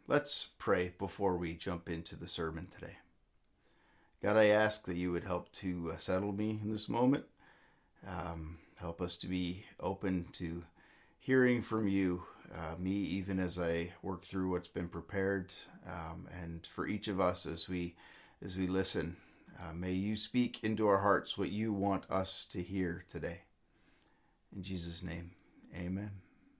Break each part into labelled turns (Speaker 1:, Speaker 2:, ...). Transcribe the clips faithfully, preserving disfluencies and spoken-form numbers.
Speaker 1: Let's pray before we jump into the sermon today. God, I ask that you would help to uh, settle me in this moment. Um, help us to be open to hearing from you, uh, me even as I work through what's been prepared, um, and for each of us as we as we listen. Uh, may you speak into our hearts what you want us to hear today. In Jesus' name, amen.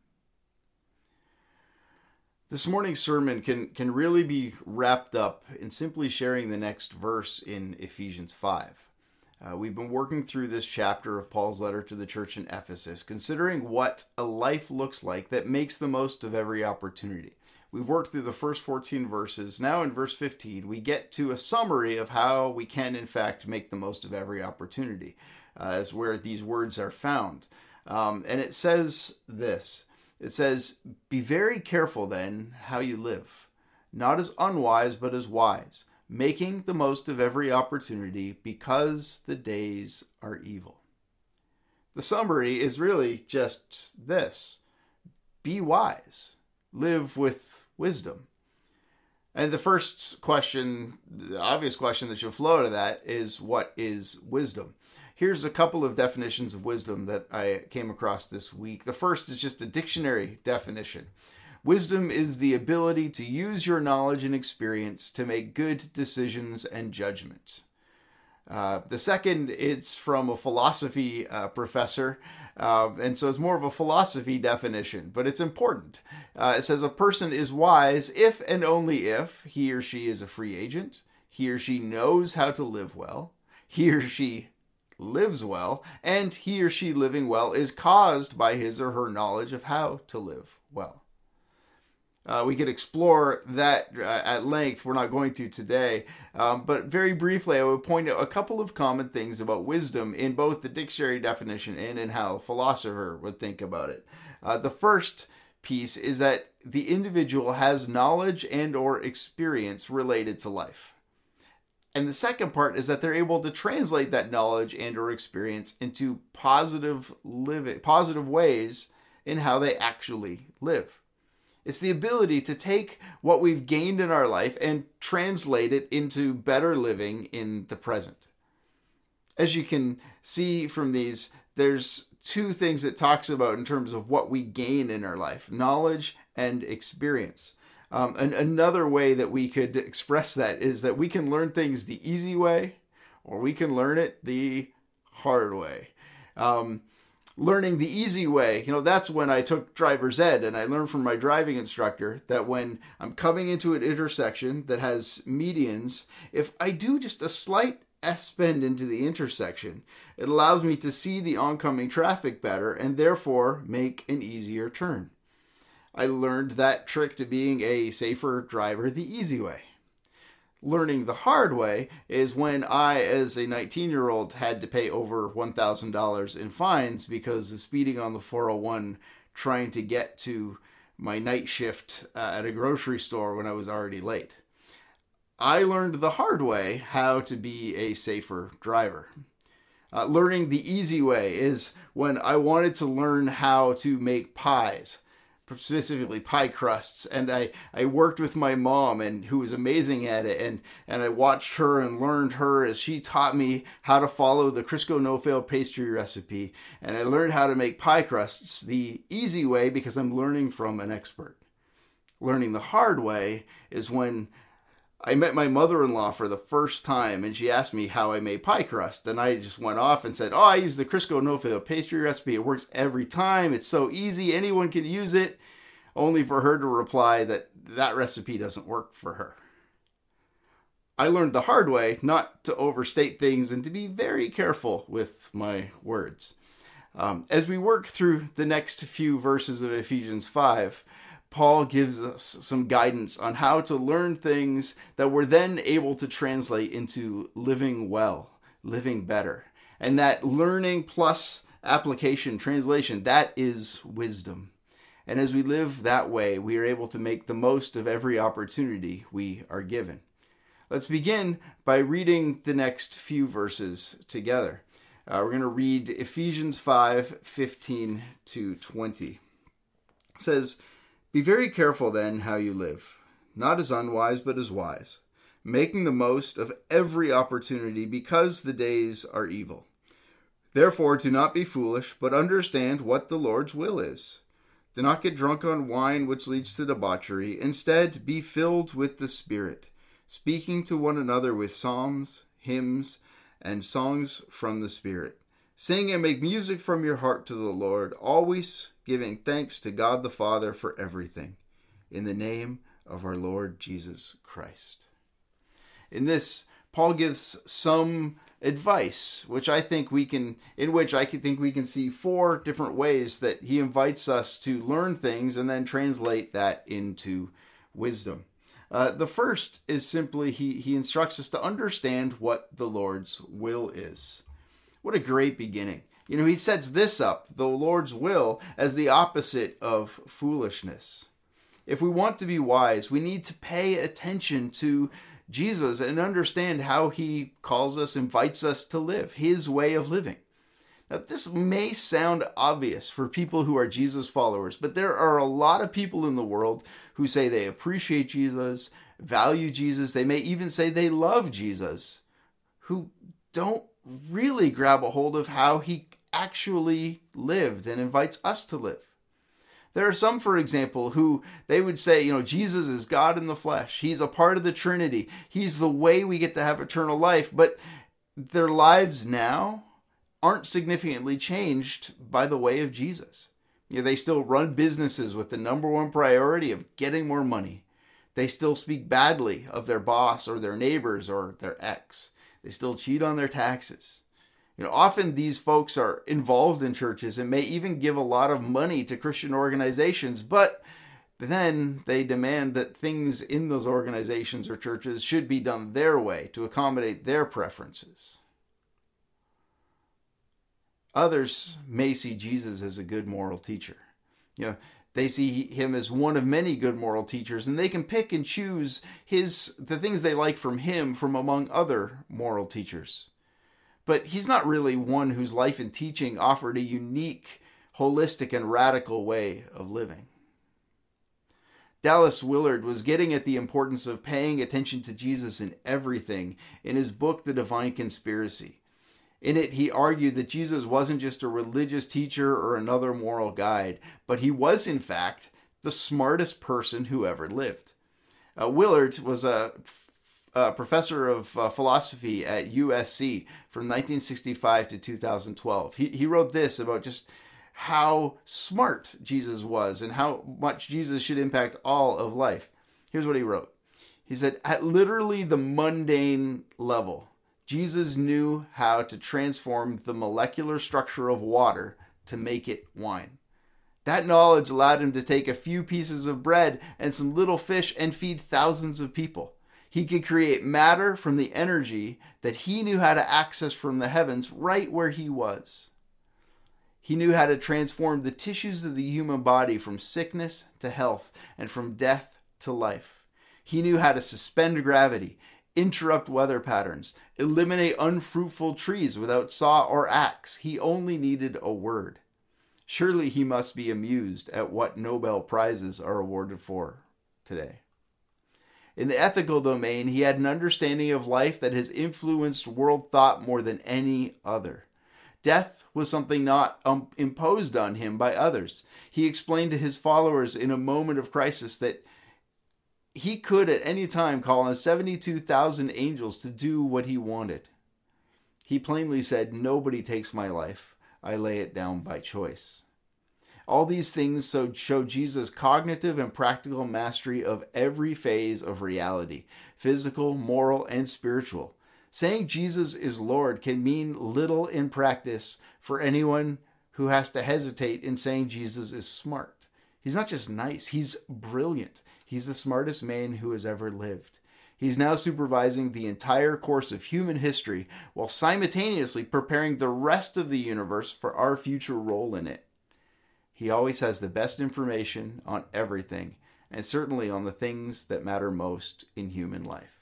Speaker 1: This morning's sermon can, can really be wrapped up in simply sharing the next verse in Ephesians five. Uh, we've been working through this chapter of Paul's letter to the church in Ephesus, considering what a life looks like that makes the most of every opportunity. We've worked through the first fourteen verses. Now in verse fifteen, we get to a summary of how we can, in fact, make the most of every opportunity, uh, as where these words are found. Um, and it says this. It says, "Be very careful then how you live, not as unwise but as wise, making the most of every opportunity because the days are evil." The summary is really just this: be wise, live with wisdom. And the first question, the obvious question that should flow to that is, what is wisdom? Here's a couple of definitions of wisdom that I came across this week. The first is just a dictionary definition. Wisdom is the ability to use your knowledge and experience to make good decisions and judgment. Uh, the second, it's from a philosophy uh, professor, uh, and so it's more of a philosophy definition, but it's important. Uh, it says a person is wise if and only if he or she is a free agent, he or she knows how to live well, he or she lives well, and he or she living well is caused by his or her knowledge of how to live well. Uh, we could explore that uh, at length. We're not going to today, um, but very briefly I would point out a couple of common things about wisdom in both the dictionary definition and in how a philosopher would think about it. Uh, the first piece is that the individual has knowledge and or experience related to life. And the second part is that they're able to translate that knowledge and or experience into positive living, positive ways in how they actually live. It's the ability to take what we've gained in our life and translate it into better living in the present. As you can see from these, there's two things it talks about in terms of what we gain in our life: knowledge and experience. Um, and another way that we could express that is that we can learn things the easy way, or we can learn it the hard way. Um, learning the easy way, you know, that's when I took driver's ed, and I learned from my driving instructor that when I'm coming into an intersection that has medians, if I do just a slight S-bend into the intersection, it allows me to see the oncoming traffic better and therefore make an easier turn. I learned that trick to being a safer driver the easy way. Learning the hard way is when I, as a nineteen-year-old, had to pay over one thousand dollars in fines because of speeding on the four oh one trying to get to my night shift uh, at a grocery store when I was already late. I learned the hard way how to be a safer driver. Uh, learning the easy way is when I wanted to learn how to make pies, specifically pie crusts, and I, I worked with my mom, and who was amazing at it, and, and I watched her and learned her as she taught me how to follow the Crisco no-fail pastry recipe, and I learned how to make pie crusts the easy way because I'm learning from an expert. Learning the hard way is when I met my mother-in-law for the first time, and she asked me how I made pie crust, and I just went off and said, oh, I use the Crisco no-fail pastry recipe. It works every time. It's so easy. Anyone can use it, only for her to reply that that recipe doesn't work for her. I learned the hard way not to overstate things and to be very careful with my words. Um, as we work through the next few verses of Ephesians five, Paul gives us some guidance on how to learn things that we're then able to translate into living well, living better. And that learning plus application, translation, that is wisdom. And as we live that way, we are able to make the most of every opportunity we are given. Let's begin by reading the next few verses together. Uh, we're going to read Ephesians five, fifteen to twenty. It says, "Be very careful then how you live, not as unwise, but as wise, making the most of every opportunity because the days are evil. Therefore, do not be foolish, but understand what the Lord's will is. Do not get drunk on wine, which leads to debauchery. Instead, be filled with the Spirit, speaking to one another with psalms, hymns, and songs from the Spirit. Sing and make music from your heart to the Lord, always giving thanks to God the Father for everything, in the name of our Lord Jesus Christ. In this, Paul gives some advice, which I think we can, in which I can think we can see four different ways that he invites us to learn things and then translate that into wisdom. Uh, the first is simply he, he instructs us to understand what the Lord's will is. What a great beginning. You know, he sets this up, the Lord's will, as the opposite of foolishness. If we want to be wise, we need to pay attention to Jesus and understand how he calls us, invites us to live, his way of living. Now, this may sound obvious for people who are Jesus followers, but there are a lot of people in the world who say they appreciate Jesus, value Jesus, they may even say they love Jesus, who don't really grab a hold of how he actually lived and invites us to live. There are some, for example, who they would say, you know, Jesus is God in the flesh. He's a part of the Trinity. He's the way we get to have eternal life. But their lives now aren't significantly changed by the way of Jesus. You know, they still run businesses with the number one priority of getting more money. They still speak badly of their boss or their neighbors or their ex. They still cheat on their taxes. You know, often these folks are involved in churches and may even give a lot of money to Christian organizations, but then they demand that things in those organizations or churches should be done their way to accommodate their preferences. Others may see Jesus as a good moral teacher. You know, they see him as one of many good moral teachers, and they can pick and choose his the things they like from him from among other moral teachers. But he's not really one whose life and teaching offered a unique, holistic, and radical way of living. Dallas Willard was getting at the importance of paying attention to Jesus in everything in his book, The Divine Conspiracy. In it, he argued that Jesus wasn't just a religious teacher or another moral guide, but he was, in fact, the smartest person who ever lived. Uh, Willard was a Uh, professor of uh, philosophy at U S C from nineteen sixty-five to two thousand twelve. He, he wrote this about just how smart Jesus was and how much Jesus should impact all of life. Here's what he wrote. He said, at literally the mundane level, Jesus knew how to transform the molecular structure of water to make it wine. That knowledge allowed him to take a few pieces of bread and some little fish and feed thousands of people. He could create matter from the energy that he knew how to access from the heavens right where he was. He knew how to transform the tissues of the human body from sickness to health and from death to life. He knew how to suspend gravity, interrupt weather patterns, eliminate unfruitful trees without saw or axe. He only needed a word. Surely he must be amused at what Nobel Prizes are awarded for today. In the ethical domain, he had an understanding of life that has influenced world thought more than any other. Death was something not um, imposed on him by others. He explained to his followers in a moment of crisis that he could at any time call on seventy-two thousand angels to do what he wanted. He plainly said, nobody takes my life. I lay it down by choice. All these things so show Jesus' cognitive and practical mastery of every phase of reality, physical, moral, and spiritual. Saying Jesus is Lord can mean little in practice for anyone who has to hesitate in saying Jesus is smart. He's not just nice, he's brilliant. He's the smartest man who has ever lived. He's now supervising the entire course of human history while simultaneously preparing the rest of the universe for our future role in it. He always has the best information on everything, and certainly on the things that matter most in human life.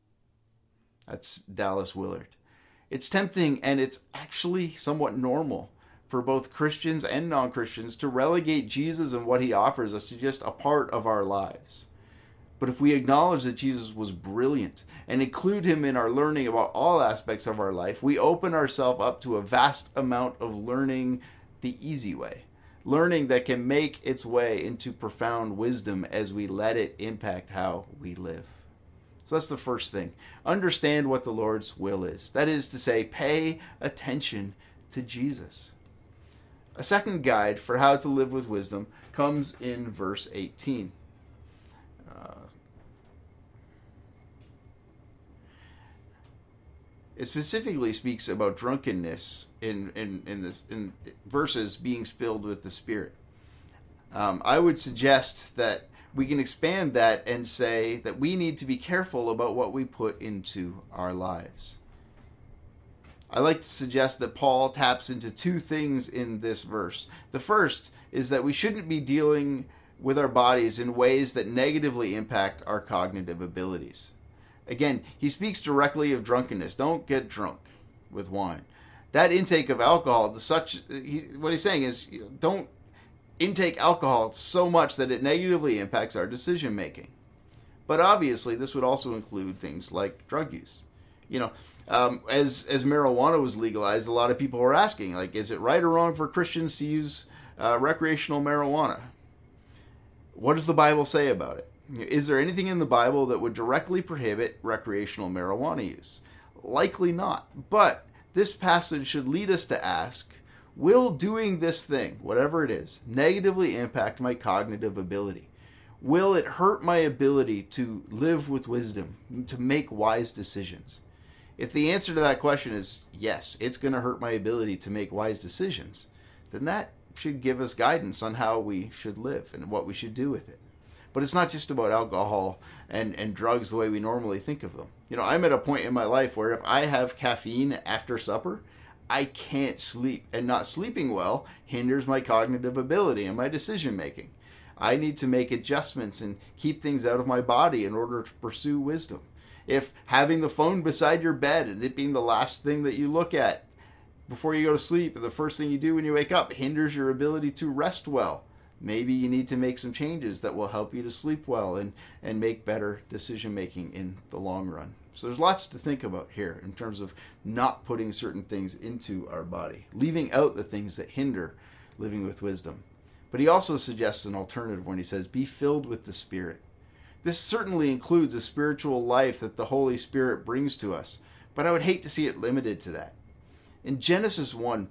Speaker 1: That's Dallas Willard. It's tempting, and it's actually somewhat normal for both Christians and non-Christians to relegate Jesus and what he offers us to just a part of our lives. But if we acknowledge that Jesus was brilliant and include him in our learning about all aspects of our life, we open ourselves up to a vast amount of learning the easy way. Learning that can make its way into profound wisdom as we let it impact how we live. So that's the first thing. Understand what the Lord's will is. That is to say, pay attention to Jesus. A second guide for how to live with wisdom comes in verse eighteen. Uh, it specifically speaks about drunkenness in in in this in verses being spilled with the Spirit. Um, I would suggest that we can expand that and say that we need to be careful about what we put into our lives. I like to suggest that Paul taps into two things in this verse. The first is that we shouldn't be dealing with our bodies in ways that negatively impact our cognitive abilities. Again, he speaks directly of drunkenness. Don't get drunk with wine. That intake of alcohol, to such he, what he's saying is, you know, don't intake alcohol so much that it negatively impacts our decision making. But obviously, this would also include things like drug use. You know, um, as as marijuana was legalized, a lot of people were asking, like, is it right or wrong for Christians to use uh, recreational marijuana? What does the Bible say about it? Is there anything in the Bible that would directly prohibit recreational marijuana use? Likely not. But this passage should lead us to ask, will doing this thing, whatever it is, negatively impact my cognitive ability? Will it hurt my ability to live with wisdom, to make wise decisions? If the answer to that question is yes, it's going to hurt my ability to make wise decisions, then that should give us guidance on how we should live and what we should do with it. But it's not just about alcohol and, and drugs the way we normally think of them. You know, I'm at a point in my life where if I have caffeine after supper, I can't sleep. And not sleeping well hinders my cognitive ability and my decision making. I need to make adjustments and keep things out of my body in order to pursue wisdom. If having the phone beside your bed and it being the last thing that you look at before you go to sleep and the first thing you do when you wake up hinders your ability to rest well, maybe you need to make some changes that will help you to sleep well and, and make better decision making in the long run. So there's lots to think about here in terms of not putting certain things into our body, leaving out the things that hinder living with wisdom. But he also suggests an alternative when he says, be filled with the Spirit. This certainly includes a spiritual life that the Holy Spirit brings to us, but I would hate to see it limited to that. In Genesis one,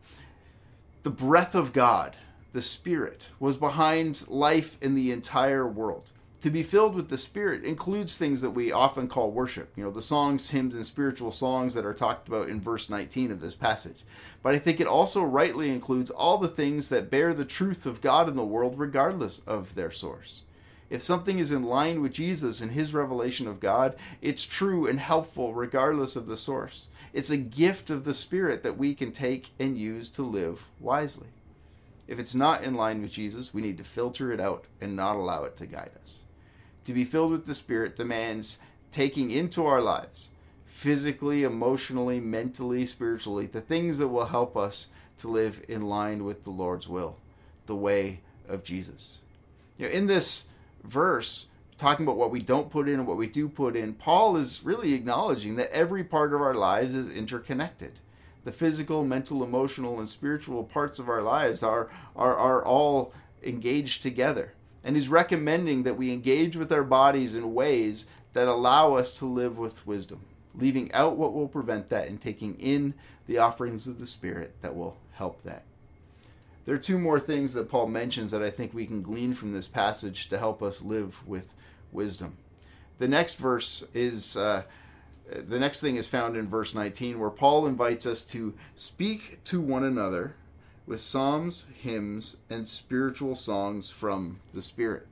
Speaker 1: the breath of God, the Spirit, was behind life in the entire world. To be filled with the Spirit includes things that we often call worship. You know, the songs, hymns, and spiritual songs that are talked about in verse nineteen of this passage. But I think it also rightly includes all the things that bear the truth of God in the world regardless of their source. If something is in line with Jesus and his revelation of God, it's true and helpful regardless of the source. It's a gift of the Spirit that we can take and use to live wisely. If it's not in line with Jesus, we need to filter it out and not allow it to guide us. To be filled with the Spirit demands taking into our lives, physically, emotionally, mentally, spiritually, the things that will help us to live in line with the Lord's will, the way of Jesus. You know, in this verse, talking about what we don't put in and what we do put in, Paul is really acknowledging that every part of our lives is interconnected. The physical, mental, emotional, and spiritual parts of our lives are, are, are all engaged together. And he's recommending that we engage with our bodies in ways that allow us to live with wisdom, leaving out what will prevent that and taking in the offerings of the Spirit that will help that. There are two more things that Paul mentions that I think we can glean from this passage to help us live with wisdom. The next verse is... Uh, The next thing is found in verse nineteen, where Paul invites us to speak to one another with psalms, hymns, and spiritual songs from the Spirit.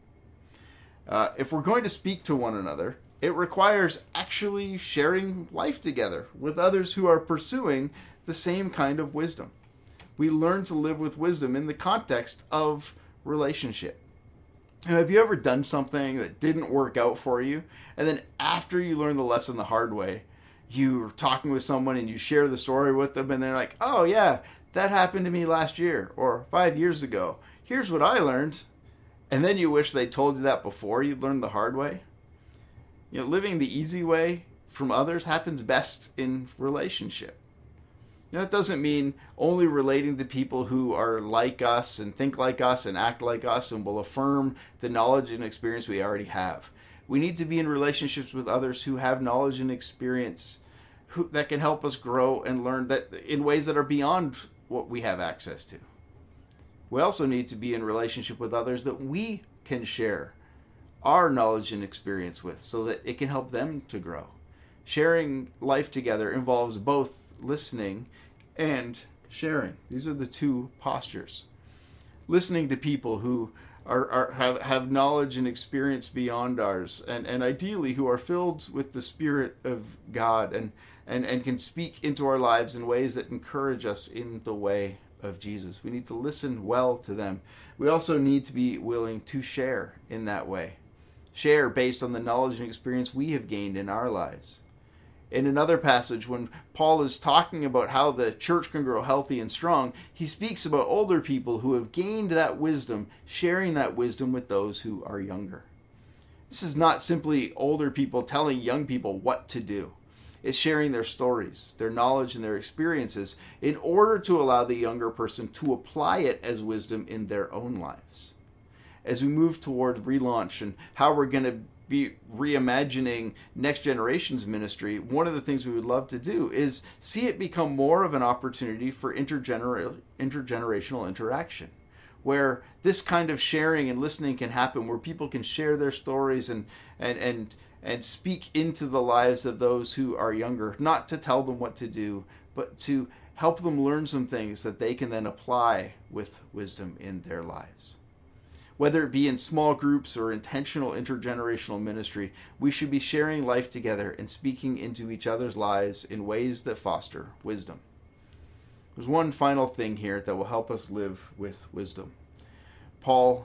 Speaker 1: Uh, if we're going to speak to one another, it requires actually sharing life together with others who are pursuing the same kind of wisdom. We learn to live with wisdom in the context of relationship. Have you ever done something that didn't work out for you, and then after you learn the lesson the hard way, you're talking with someone and you share the story with them, and they're like, oh yeah, that happened to me last year or five years ago. Here's what I learned. And then you wish they told you that before you learned the hard way. You know, living the easy way from others happens best in relationship. Now, that doesn't mean only relating to people who are like us and think like us and act like us and will affirm the knowledge and experience we already have. We need to be in relationships with others who have knowledge and experience who, that can help us grow and learn that in ways that are beyond what we have access to. We also need to be in relationship with others that we can share our knowledge and experience with so that it can help them to grow. Sharing life together involves both listening and sharing. These are the two postures. Listening to people who are, are have, have knowledge and experience beyond ours, and, and ideally who are filled with the Spirit of God and, and, and can speak into our lives in ways that encourage us in the way of Jesus. We need to listen well to them. We also need to be willing to share in that way. Share based on the knowledge and experience we have gained in our lives. In another passage, when Paul is talking about how the church can grow healthy and strong, he speaks about older people who have gained that wisdom, sharing that wisdom with those who are younger. This is not simply older people telling young people what to do. It's sharing their stories, their knowledge, and their experiences in order to allow the younger person to apply it as wisdom in their own lives. As we move toward relaunch and how we're going to be reimagining Next Generation's ministry, one of the things we would love to do is see it become more of an opportunity for intergener- intergenerational interaction, where this kind of sharing and listening can happen, where people can share their stories and and and and speak into the lives of those who are younger, not to tell them what to do, but to help them learn some things that they can then apply with wisdom in their lives. Whether it be in small groups or intentional intergenerational ministry, we should be sharing life together and speaking into each other's lives in ways that foster wisdom. There's one final thing here that will help us live with wisdom. Paul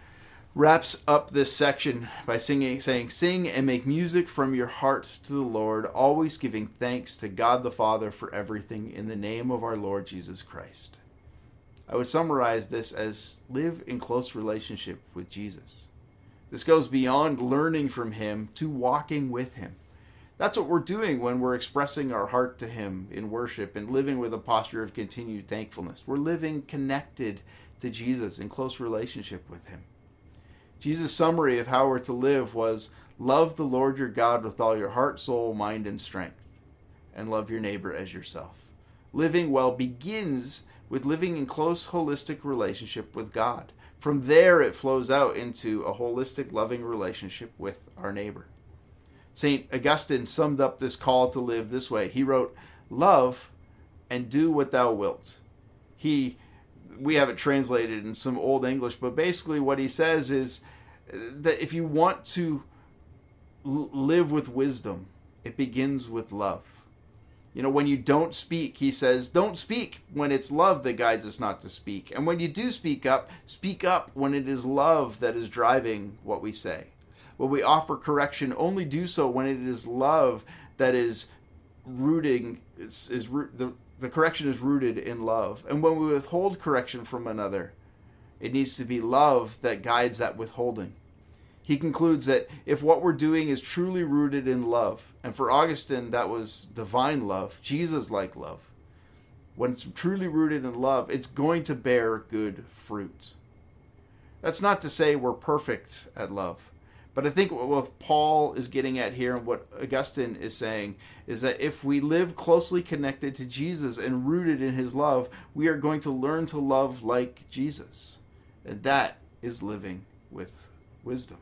Speaker 1: wraps up this section by singing, saying, "Sing and make music from your heart to the Lord, always giving thanks to God the Father for everything in the name of our Lord Jesus Christ." I would summarize this as live in close relationship with Jesus. This goes beyond learning from him to walking with him. That's what we're doing when we're expressing our heart to him in worship and living with a posture of continued thankfulness. We're living connected to Jesus in close relationship with him. Jesus' summary of how we're to live was, love the Lord your God with all your heart, soul, mind, and strength, and love your neighbor as yourself. Living well begins with living in close, holistic relationship with God. From there, it flows out into a holistic, loving relationship with our neighbor. Saint Augustine summed up this call to live this way. He wrote, "Love and do what thou wilt." He, we have it translated in some old English, but basically what he says is that if you want to l- live with wisdom, it begins with love. You know, when you don't speak, he says, don't speak when it's love that guides us not to speak. And when you do speak up, speak up when it is love that is driving what we say. When we offer correction, only do so when it is love that is rooting, is, is the, the correction is rooted in love. And when we withhold correction from another, it needs to be love that guides that withholding. He concludes that if what we're doing is truly rooted in love, and for Augustine that was divine love, Jesus-like love, when it's truly rooted in love, it's going to bear good fruit. That's not to say we're perfect at love, but I think what Paul is getting at here and what Augustine is saying is that if we live closely connected to Jesus and rooted in his love, we are going to learn to love like Jesus. And that is living with wisdom.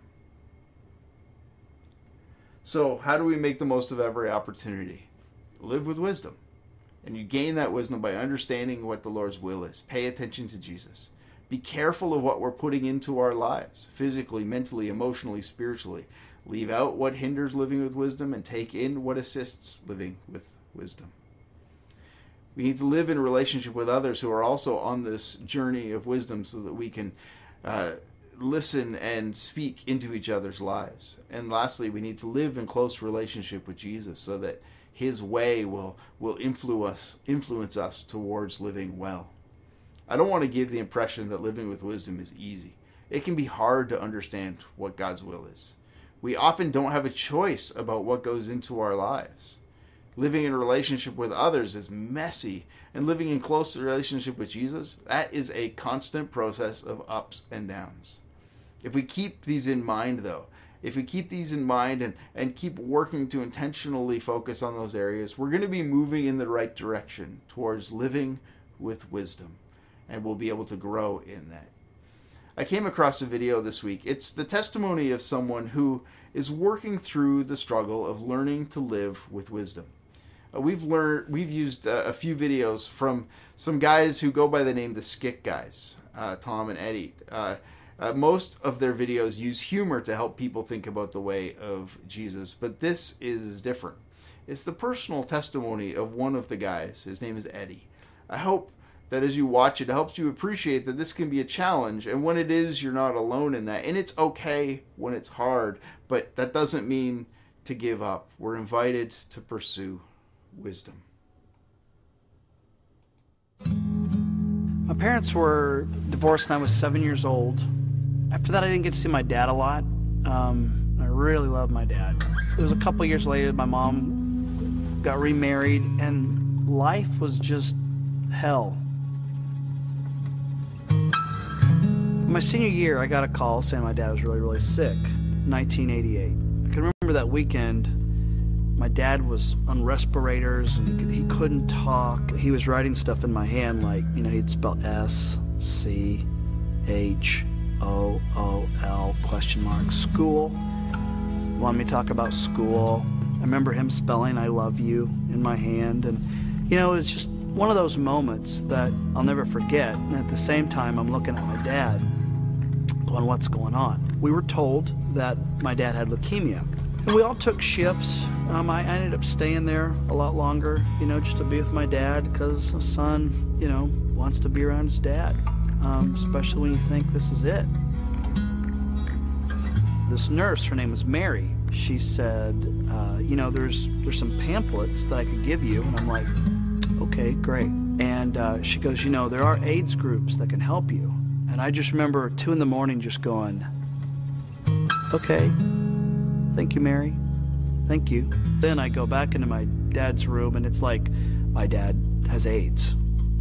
Speaker 1: So how do we make the most of every opportunity? Live with wisdom. And you gain that wisdom by understanding what the Lord's will is. Pay attention to Jesus. Be careful of what we're putting into our lives, physically, mentally, emotionally, spiritually. Leave out what hinders living with wisdom and take in what assists living with wisdom. We need to live in relationship with others who are also on this journey of wisdom so that we can uh, listen and speak into each other's lives. And lastly, we need to live in close relationship with Jesus so that his way will, will influence, influence us towards living well. I don't want to give the impression that living with wisdom is easy. It can be hard to understand what God's will is. We often don't have a choice about what goes into our lives. Living in a relationship with others is messy, and living in close relationship with Jesus, that is a constant process of ups and downs. If we keep these in mind, though, if we keep these in mind and, and keep working to intentionally focus on those areas, we're going to be moving in the right direction towards living with wisdom, and we'll be able to grow in that. I came across a video this week. It's the testimony of someone who is working through the struggle of learning to live with wisdom. Uh, we've learned, we've used uh, a few videos from some guys who go by the name the Skit Guys, uh, Tom and Eddie. Uh, uh, most of their videos use humor to help people think about the way of Jesus, but this is different. It's the personal testimony of one of the guys. His name is Eddie. I hope that as you watch it, it helps you appreciate that this can be a challenge, and when it is, you're not alone in that. And it's okay when it's hard, but that doesn't mean to give up. We're invited to pursue wisdom.
Speaker 2: My parents were divorced when I was seven years old. After that, I didn't get to see my dad a lot. Um, I really loved my dad. It was a couple years later, my mom got remarried, and life was just hell. My senior year, I got a call saying my dad was really, really sick. nineteen eighty-eight. I can remember that weekend. My dad was on respirators, and he, could, he couldn't talk. He was writing stuff in my hand like, you know, he'd spell S, C, H, O, O, L, question mark, school. Wanted me to talk about school. I remember him spelling I love you in my hand. And, you know, it was just one of those moments that I'll never forget. And at the same time, I'm looking at my dad going, what's going on? We were told that my dad had leukemia. And we all took shifts. Um, I ended up staying there a lot longer, you know, just to be with my dad, because a son, you know, wants to be around his dad, um, especially when you think this is it. This nurse, her name was Mary, she said, uh, you know, there's there's some pamphlets that I could give you. And I'm like, okay, great. And uh, she goes, you know, there are AIDS groups that can help you. And I just remember two in the morning just going, okay, thank you, Mary. Thank you. Then I go back into my dad's room, and it's like, my dad has AIDS.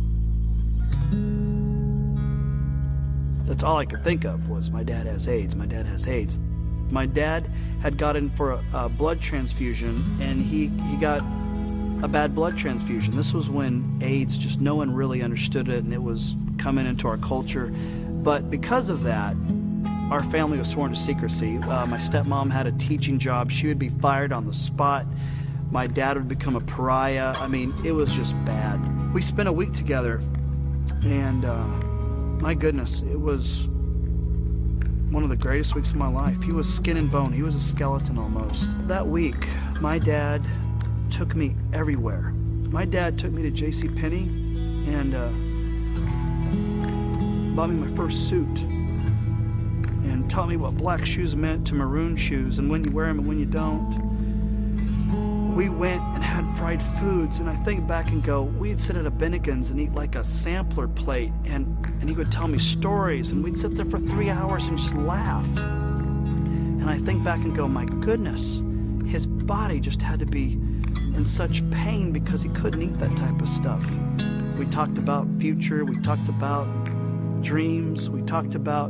Speaker 2: That's all I could think of was my dad has AIDS, my dad has AIDS. My dad had got in for a, a blood transfusion, and he, he got a bad blood transfusion. This was when AIDS, just no one really understood it, and it was coming into our culture. But because of that, our family was sworn to secrecy. Uh, my stepmom had a teaching job. She would be fired on the spot. My dad would become a pariah. I mean, it was just bad. We spent a week together, and uh, my goodness, it was one of the greatest weeks of my life. He was skin and bone. He was a skeleton almost. That week, my dad took me everywhere. My dad took me to J C Penney and uh, bought me my first suit, and taught me what black shoes meant to maroon shoes, and when you wear them and when you don't. We went and had fried foods, and I think back and go, we'd sit at a Bennigan's and eat like a sampler plate, and, and he would tell me stories, and we'd sit there for three hours and just laugh. And I think back and go, my goodness, his body just had to be in such pain because he couldn't eat that type of stuff. We talked about future, we talked about dreams, we talked about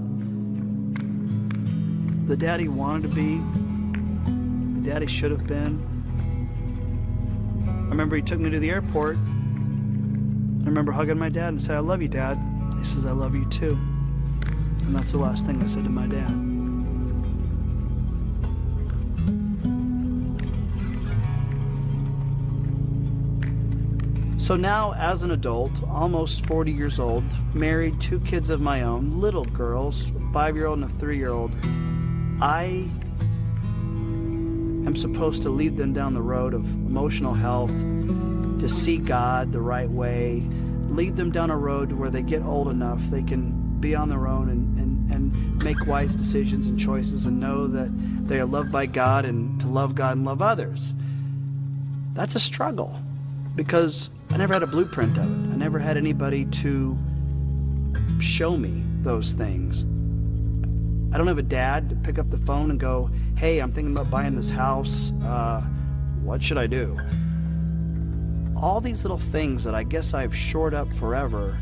Speaker 2: the dad he wanted to be, the dad he should have been. I remember he took me to the airport. I remember hugging my dad and saying, I love you, Dad. He says, I love you too. And that's the last thing I said to my dad. So now, as an adult, almost forty years old, married, two kids of my own, little girls, a five-year-old and a three-year-old, I am supposed to lead them down the road of emotional health, to see God the right way, lead them down a road where they get old enough they can be on their own and, and, and make wise decisions and choices and know that they are loved by God and to love God and love others. That's a struggle because I never had a blueprint of it. I never had anybody to show me those things. I don't have a dad to pick up the phone and go, hey, I'm thinking about buying this house. Uh, what should I do? All these little things that I guess I've shored up forever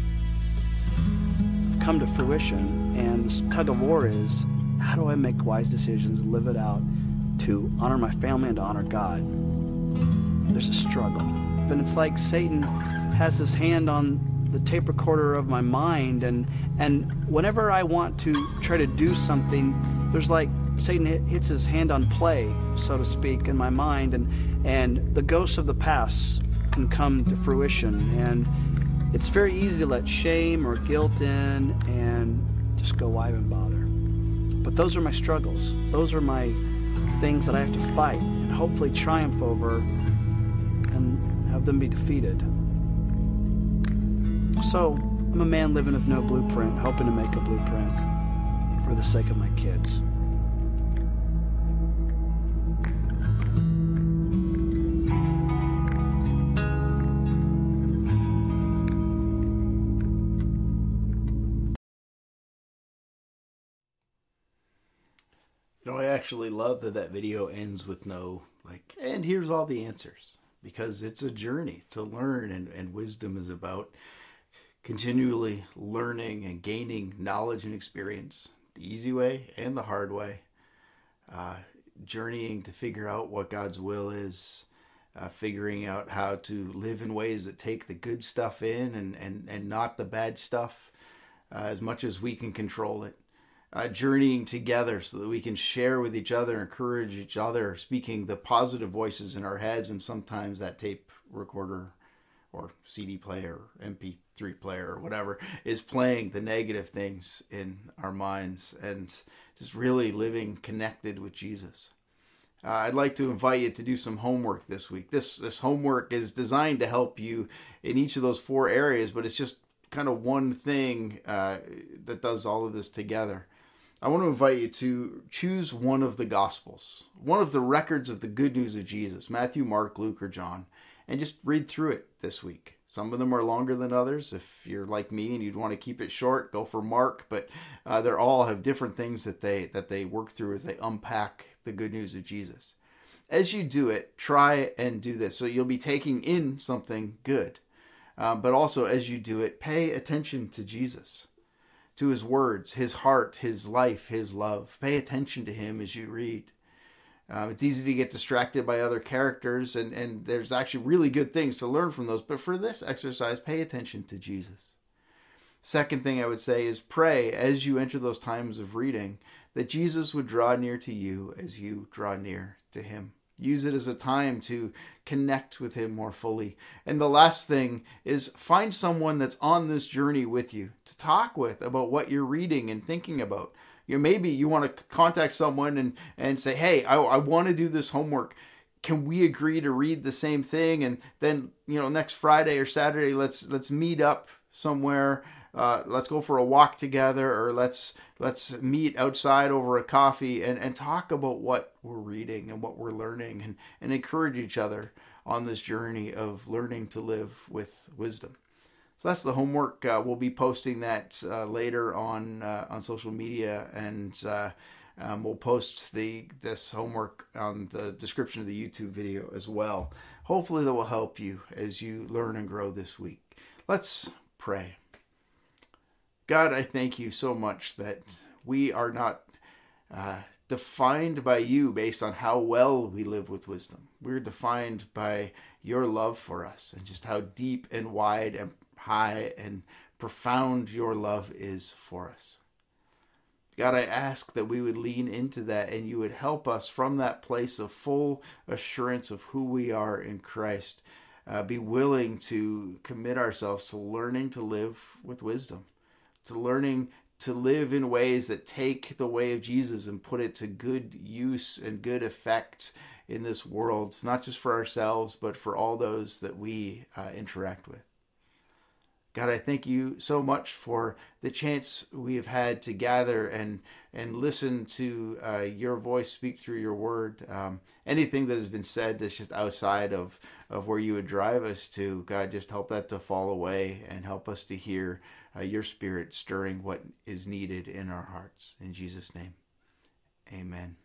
Speaker 2: have come to fruition, and this tug of war is, how do I make wise decisions and live it out to honor my family and to honor God? There's a struggle. And it's like Satan has his hand on the tape recorder of my mind, and and whenever I want to try to do something, there's like Satan hits his hand on play, so to speak, in my mind, and and the ghosts of the past can come to fruition, and it's very easy to let shame or guilt in and just go, why even bother? But those are my struggles. Those are my things that I have to fight and hopefully triumph over and have them be defeated. So, I'm a man living with no blueprint, hoping to make a blueprint for the sake of my kids.
Speaker 1: You know, I actually love that that video ends with no, like, and here's all the answers. Because it's a journey to learn, and, and wisdom is about continually learning and gaining knowledge and experience, the easy way and the hard way, uh, journeying to figure out what God's will is, uh, figuring out how to live in ways that take the good stuff in and, and, and not the bad stuff, uh, as much as we can control it. Uh, journeying together so that we can share with each other, encourage each other, speaking the positive voices in our heads when sometimes that tape recorder or C D player, M P three player or whatever is playing the negative things in our minds, and just really living connected with Jesus. Uh, I'd like to invite you to do some homework this week. This, this homework is designed to help you in each of those four areas, but it's just kind of one thing uh, that does all of this together. I want to invite you to choose one of the Gospels, one of the records of the good news of Jesus, Matthew, Mark, Luke, or John, and just read through it this week. Some of them are longer than others. If you're like me and you'd want to keep it short, go for Mark, but uh, they all have different things that they that they work through as they unpack the good news of Jesus. As you do it, try and do this. So you'll be taking in something good, uh, but also as you do it, pay attention to Jesus, to his words, his heart, his life, his love. Pay attention to him as you read. Um, it's easy to get distracted by other characters, and, and there's actually really good things to learn from those. But for this exercise, pay attention to Jesus. Second thing I would say is pray as you enter those times of reading that Jesus would draw near to you as you draw near to him. Use it as a time to connect with him more fully. And the last thing is find someone that's on this journey with you to talk with about what you're reading and thinking about. You know, maybe you want to contact someone and, and say, hey, I, I want to do this homework. Can we agree to read the same thing? And then, you know, next Friday or Saturday, let's let's meet up somewhere. Uh, let's go for a walk together, or let's let's meet outside over a coffee and, and talk about what we're reading and what we're learning, and, and encourage each other on this journey of learning to live with wisdom. So that's the homework. Uh, we'll be posting that uh, later on uh, on social media, and uh, um, we'll post the this homework on the description of the YouTube video as well. Hopefully that will help you as you learn and grow this week. Let's pray. God, I thank you so much that we are not uh, defined by you based on how well we live with wisdom. We're defined by your love for us and just how deep and wide and high and profound your love is for us. God, I ask that we would lean into that and you would help us from that place of full assurance of who we are in Christ, uh, be willing to commit ourselves to learning to live with wisdom, to learning to live in ways that take the way of Jesus and put it to good use and good effect in this world, not just for ourselves, but for all those that we uh, interact with. God, I thank you so much for the chance we have had to gather and and listen to uh, your voice speak through your word. Um, anything that has been said that's just outside of, of where you would drive us to, God, just help that to fall away and help us to hear uh, your Spirit stirring what is needed in our hearts. In Jesus' name, amen.